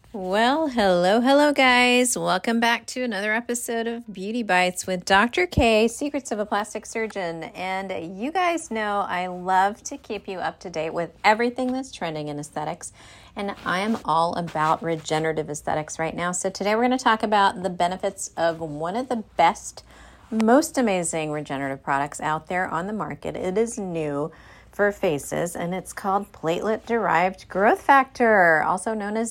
Well, hello, guys. Welcome back to another episode of Beauty Bites with Dr. K, Secrets of a Plastic Surgeon. And you guys know I love to keep you up to date with everything that's trending in aesthetics. And I am all about regenerative aesthetics right now. So today we're going to talk about the benefits of one of the best, most amazing regenerative products out there on the market. It is new for faces, and it's called platelet-derived growth factor, also known as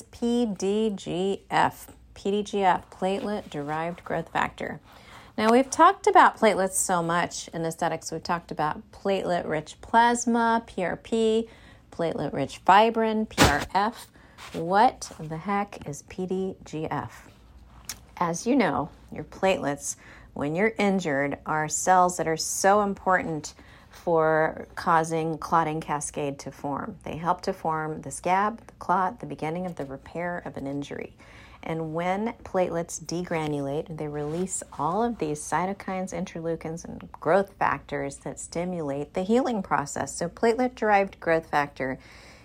PDGF. PDGF, platelet-derived growth factor. Now, we've talked about platelets so much in aesthetics. We've talked about platelet-rich plasma, PRP, platelet-rich fibrin, PRF. What the heck is PDGF? As you know, your platelets, when you're injured, are cells that are so important for causing clotting cascade to form. They help to form the scab, the clot, the beginning of the repair of an injury. And when platelets degranulate, they release all of these cytokines, interleukins, and growth factors that stimulate the healing process. So platelet-derived growth factor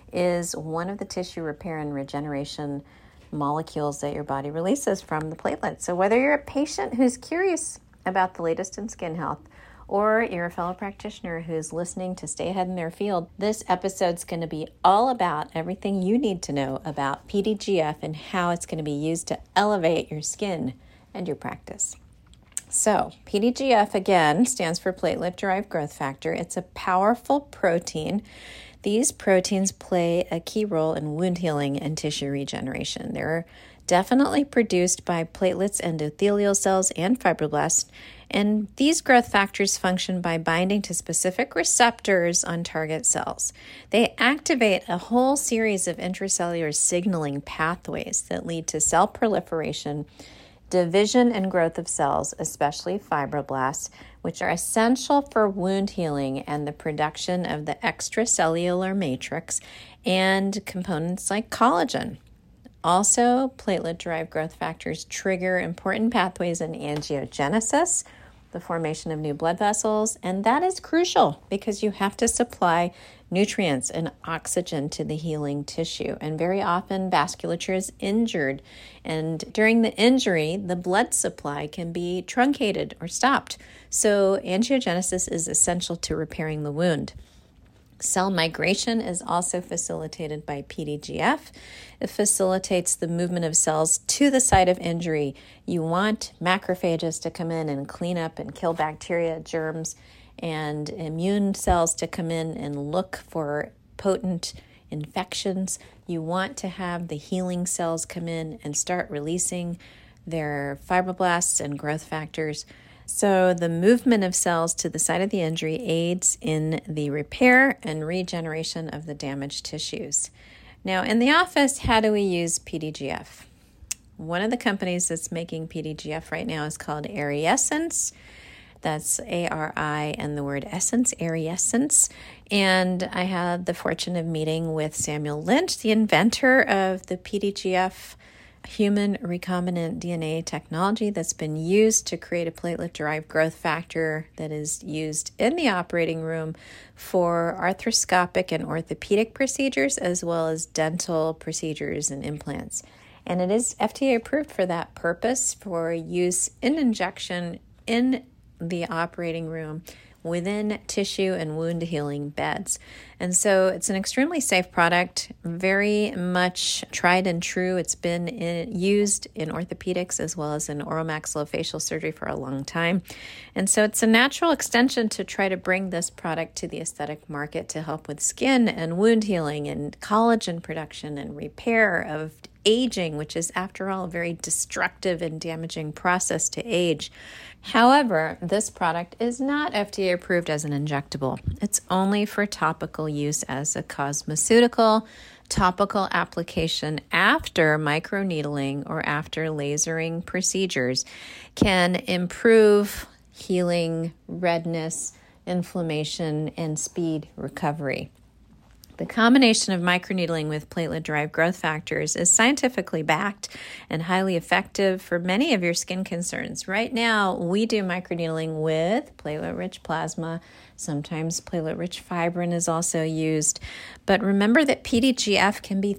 is one of the tissue repair and regeneration molecules that your body releases from the platelets. So whether you're a patient who's curious about the latest in skin health, or you're a fellow practitioner who's listening to stay ahead in their field, this episode's going to be all about everything you need to know about PDGF and how it's going to be used to elevate your skin and your practice. So, PDGF, again, stands for platelet-derived growth factor. It's a powerful protein. These proteins play a key role in wound healing and tissue regeneration. They're definitely produced by platelets, endothelial cells, and fibroblasts. And these growth factors function by binding to specific receptors on target cells. They activate a whole series of intracellular signaling pathways that lead to cell proliferation, division and growth of cells, especially fibroblasts, which are essential for wound healing and the production of the extracellular matrix and components like collagen. Also, platelet-derived growth factors trigger important pathways in angiogenesis, the formation of new blood vessels, and that is crucial because you have to supply nutrients and oxygen to the healing tissue. And very often vasculature is injured, and during the injury, the blood supply can be truncated or stopped. So angiogenesis is essential to repairing the wound. Cell migration is also facilitated by PDGF. It facilitates the movement of cells to the site of injury. You want macrophages to come in and clean up and kill bacteria, germs, and immune cells to come in and look for potent infections. You want to have the healing cells come in and start releasing their fibroblasts and growth factors. So the movement of cells to the site of the injury aids in the repair and regeneration of the damaged tissues. Now, in the office, how do we use PDGF? One of the companies that's making PDGF right now is called Ariessence. That's A-R-I and the word essence, Ariessence. And I had the fortune of meeting with Samuel Lynch, the inventor of the PDGF human recombinant DNA technology that's been used to create a platelet-derived growth factor that is used in the operating room for arthroscopic and orthopedic procedures, as well as dental procedures and implants. And it is FDA approved for that purpose, for use in injection in the operating room within tissue and wound healing beds. And so it's an extremely safe product, very much tried and true. It's been used in orthopedics as well as in oromaxillofacial surgery for a long time. And so it's a natural extension to try to bring this product to the aesthetic market to help with skin and wound healing and collagen production and repair of aging, which is, after all, a very destructive and damaging process to age. However, this product is not FDA approved as an injectable. It's only for topical use as a cosmeceutical. Topical application after microneedling or after lasering procedures can improve healing, redness, inflammation, and speed recovery. The combination of microneedling with platelet-derived growth factors is scientifically backed and highly effective for many of your skin concerns. Right now, we do microneedling with platelet-rich plasma, Sometimes platelet-rich fibrin is also used. But remember that PDGF can be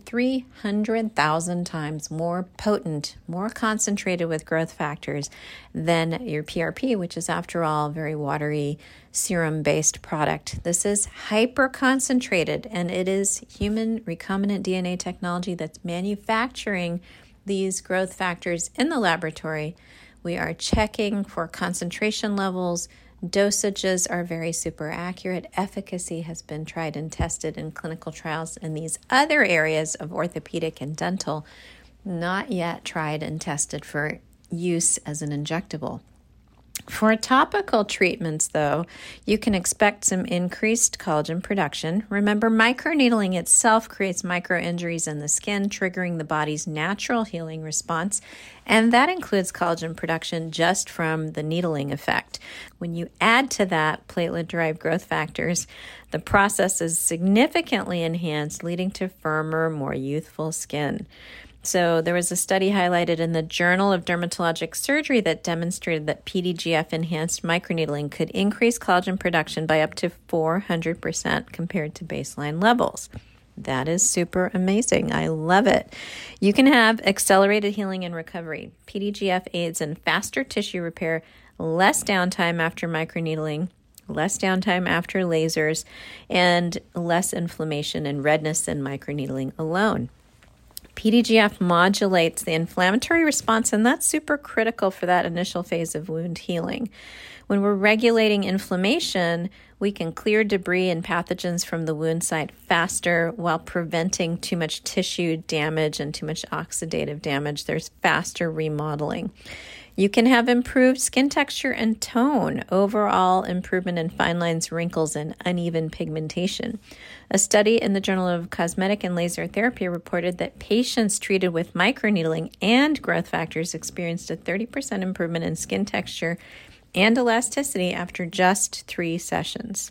300,000 times more potent, more concentrated with growth factors than your PRP, which is, after all, a very watery serum-based product. This is hyper-concentrated, and it is human recombinant DNA technology that's manufacturing these growth factors in the laboratory. We are checking for concentration levels. Dosages are very super accurate. Efficacy has been tried and tested in clinical trials in these other areas of orthopedic and dental, not yet tried and tested for use as an injectable. For topical treatments, though, you can expect some increased collagen production. Remember, microneedling itself creates microinjuries in the skin, triggering the body's natural healing response, and that includes collagen production just from the needling effect. When you add to that platelet-derived growth factors, the process is significantly enhanced, leading to firmer, more youthful skin. So there was a study highlighted in the Journal of Dermatologic Surgery that demonstrated that PDGF-enhanced microneedling could increase collagen production by up to 400% compared to baseline levels. That is super amazing. I love it. You can have accelerated healing and recovery. PDGF aids in faster tissue repair, less downtime after microneedling, less downtime after lasers, and less inflammation and redness than microneedling alone. PDGF modulates the inflammatory response, and that's super critical for that initial phase of wound healing. When we're regulating inflammation, we can clear debris and pathogens from the wound site faster while preventing too much tissue damage and too much oxidative damage. There's faster remodeling. You can have improved skin texture and tone, overall improvement in fine lines, wrinkles, and uneven pigmentation. A study in the Journal of Cosmetic and Laser Therapy reported that patients treated with microneedling and growth factors experienced a 30% improvement in skin texture and elasticity after just 3 sessions.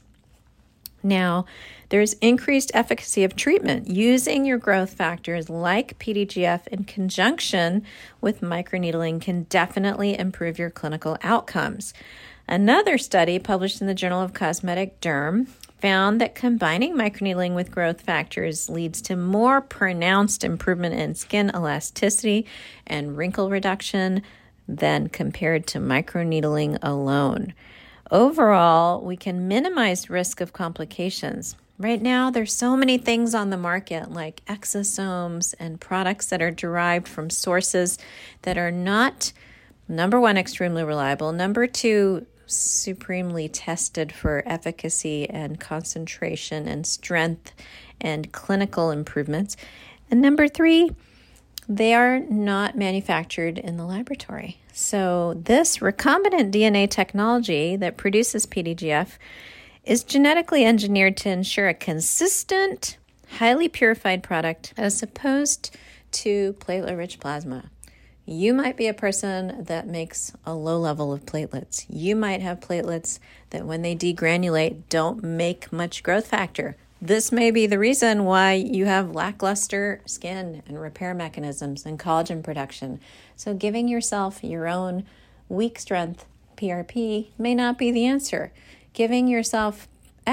Now, there's increased efficacy of treatment using your growth factors like PDGF in conjunction with microneedling can definitely improve your clinical outcomes. Another study published in the Journal of Cosmetic Derm found that combining microneedling with growth factors leads to more pronounced improvement in skin elasticity and wrinkle reduction than compared to microneedling alone. Overall, we can minimize risk of complications. Right now, there's so many things on the market like exosomes and products that are derived from sources that are not, number one, extremely reliable, number two, supremely tested for efficacy and concentration and strength and clinical improvements. And number three, they are not manufactured in the laboratory. So this recombinant DNA technology that produces PDGF is genetically engineered to ensure a consistent, highly purified product as opposed to platelet-rich plasma. You might be a person that makes a low level of platelets. You might have platelets that when they degranulate don't make much growth factor. This may be the reason why you have lackluster skin and repair mechanisms and collagen production. So giving yourself your own weak strength PRP may not be the answer. Giving yourself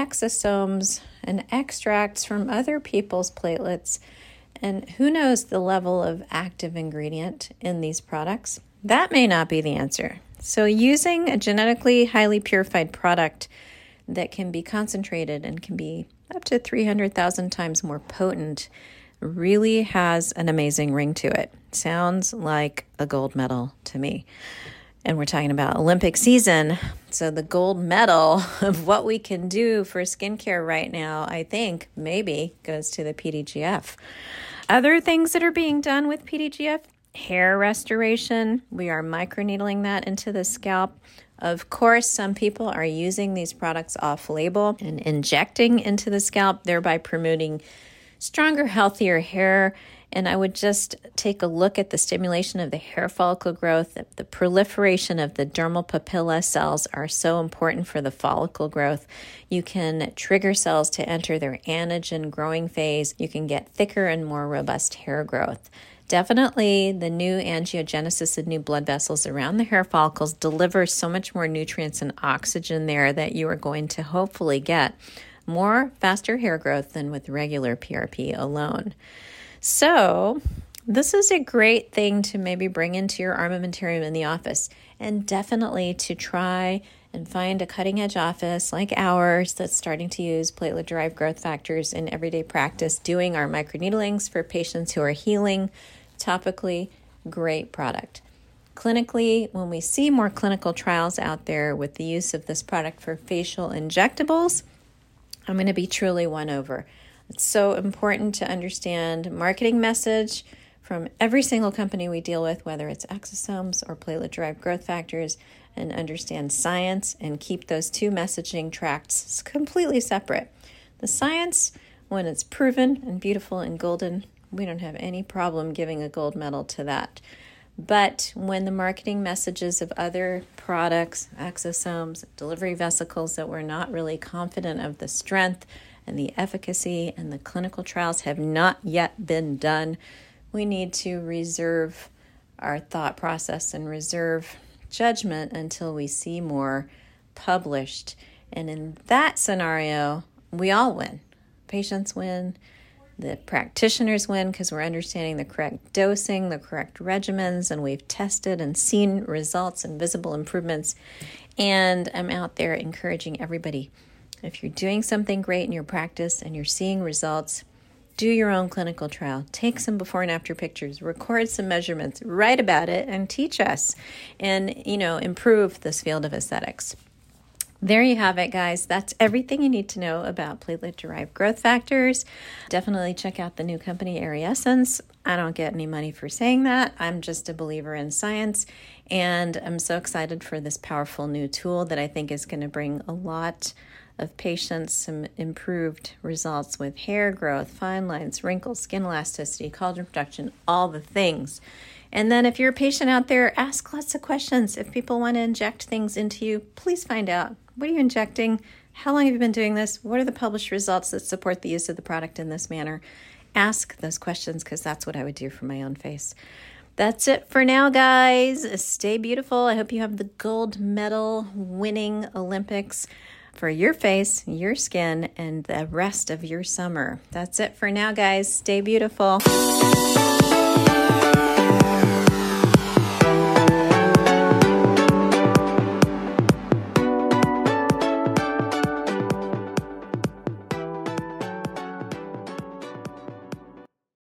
exosomes and extracts from other people's platelets, and who knows the level of active ingredient in these products, that may not be the answer. So using a genetically highly purified product that can be concentrated and can be up to 300,000 times more potent really has an amazing ring to it. Sounds like a gold medal to me. And we're talking about Olympic season. So the gold medal of what we can do for skincare right now, I think maybe goes to the PDGF. Other things that are being done with PDGF, hair restoration. We are microneedling that into the scalp. Of course, some people are using these products off-label and injecting into the scalp, thereby promoting stronger, healthier hair. And I would just take a look at the stimulation of the hair follicle growth. The proliferation of the dermal papilla cells are so important for the follicle growth. You can trigger cells to enter their anagen growing phase. You can get thicker and more robust hair growth. Definitely the new angiogenesis and new blood vessels around the hair follicles deliver so much more nutrients and oxygen there that you are going to hopefully get more faster hair growth than with regular PRP alone. So this is a great thing to maybe bring into your armamentarium in the office, and definitely to try and find a cutting-edge office like ours that's starting to use platelet-derived growth factors in everyday practice, doing our microneedlings for patients who are healing topically. Great product. Clinically, when we see more clinical trials out there with the use of this product for facial injectables, I'm going to be truly won over. It's so important to understand marketing message from every single company we deal with, whether it's exosomes or platelet-derived growth factors, and understand science and keep those two messaging tracks completely separate. The science, when it's proven and beautiful and golden, we don't have any problem giving a gold medal to that. But when the marketing messages of other products, exosomes, delivery vesicles that we're not really confident of the strength and the efficacy and the clinical trials have not yet been done, we need to reserve our thought process and reserve judgment until we see more published. And in that scenario, we all win. Patients win. The practitioners win because we're understanding the correct dosing, the correct regimens, and we've tested and seen results and visible improvements. And I'm out there encouraging everybody, if you're doing something great in your practice and you're seeing results, do your own clinical trial. Take some before and after pictures, record some measurements, write about it, and teach us and, improve this field of aesthetics. There you have it, guys. That's everything you need to know about platelet-derived growth factors. Definitely check out the new company, Ariessence. I don't get any money for saying that. I'm just a believer in science, and I'm so excited for this powerful new tool that I think is going to bring a lot of patients some improved results with hair growth, fine lines, wrinkles, skin elasticity, collagen production, all the things. And then if you're a patient out there, ask lots of questions. If people want to inject things into you, please find out. What are you injecting? How long have you been doing this? What are the published results that support the use of the product in this manner? Ask those questions, because that's what I would do for my own face. That's it for now, guys. Stay beautiful. I hope you have the gold medal winning Olympics for your face, your skin, and the rest of your summer. That's it for now, guys. Stay beautiful.